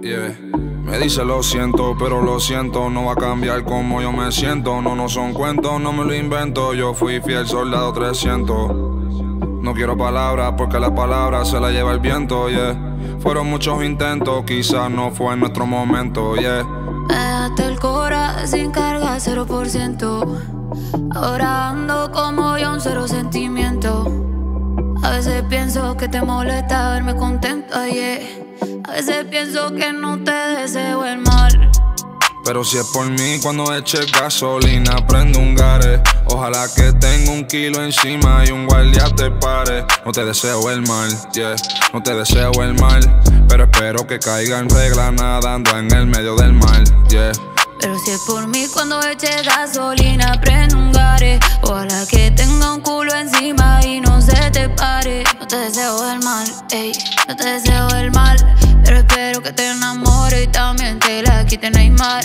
Yeah. Me dice lo siento, pero lo siento, no va a cambiar como yo me siento. No son cuentos, no me lo invento. Yo fui fiel soldado 300. No quiero palabras porque las palabras se las lleva el viento, yeah. Fueron muchos intentos, quizás no fue nuestro momento, yeah. Me dejaste el cora sin carga, 0%. Ahora ando como yo, un cero sentimiento. A veces pienso que te molesta verme contenta, yeah. A veces pienso que no te deseo el mal. Pero si es por mí, cuando eche gasolina, prendo un gare. Ojalá que tenga 1 kilo encima y un guardia te pare. No te deseo el mal, yeah. No te deseo el mal, pero espero que caiga en regla nadando en el medio del mar, yeah. Pero si es por mí, cuando eche gasolina, prendo un gare. Ojalá que tenga un culo encima y no se te pare. No te deseo el mal, ey, no te deseo el mal, pero espero que te enamores y también te la quite Neymar.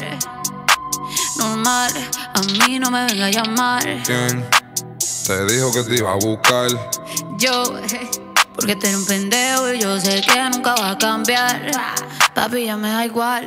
Normal, a mí no me venga a llamar. ¿Quién te dijo que te iba a buscar? Yo, porque tú eres un pendejo y yo sé que nunca va a cambiar. Papi, ya me da igual.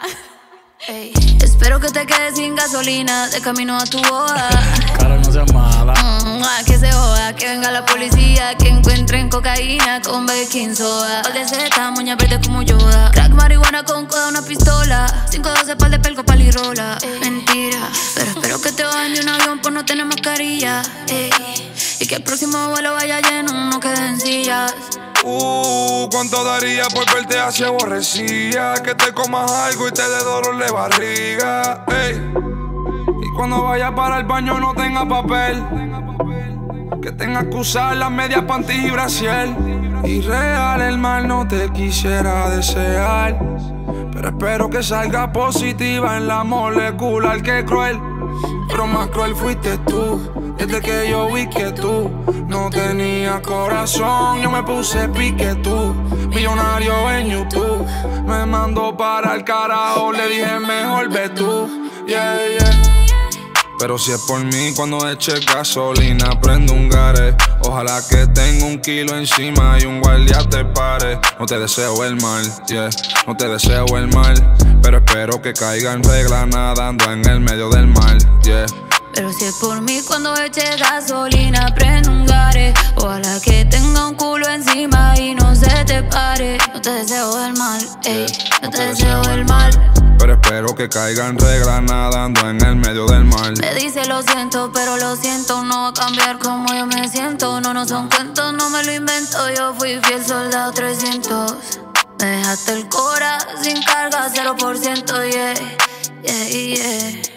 Ey. Espero que te quedes sin gasolina de camino a tu boda. Cara, no seas mala. Que se joda, que venga la policía, que encuentren cocaína con baking soda. Pal de seta, moña verde como Yoda. Crack, marihuana con coda, una pistola. 512 pal de pelco, palirola. Mentira, pero espero que te bajen de un avión por no tener mascarilla. Ey. Y que el próximo vuelo vaya lleno, no queden sillas. ¿Cuánto daría por verte así aborrecida? Que te comas algo y te dé dolor de barriga, ey. Y cuando vayas para el baño no tenga papel, que tengas que usar las medias, panties y brasier. Irreal el mal, no te quisiera desear, pero espero que salga positiva en la molecular. Que cruel, pero más cruel fuiste tú. Desde que yo vi que tú no tenías corazón, yo me puse pique tú. Millonario en YouTube, me mandó para el carajo, le dije mejor ve tú, yeah, yeah. Pero si es por mí, cuando eche gasolina, prendo un gare. Ojalá que tenga 1 kilo encima y un guardia te pare. No te deseo el mal, yeah. No te deseo el mal, pero espero que caiga en regla nadando en el medio del mar, yeah. Pero si es por mí, cuando eche gasolina, prendo un gare. Ojalá que tenga un culo encima y no se te pare. No te deseo el mal, ey, no te deseo el mal, pero espero que caiga en regla nadando en el medio del mar. Me dice lo siento, pero lo siento, no va a cambiar como yo me siento. No son cuentos, no me lo invento. Yo fui fiel soldado 300. Me dejaste el cora sin carga, 0%, yeah, yeah, yeah.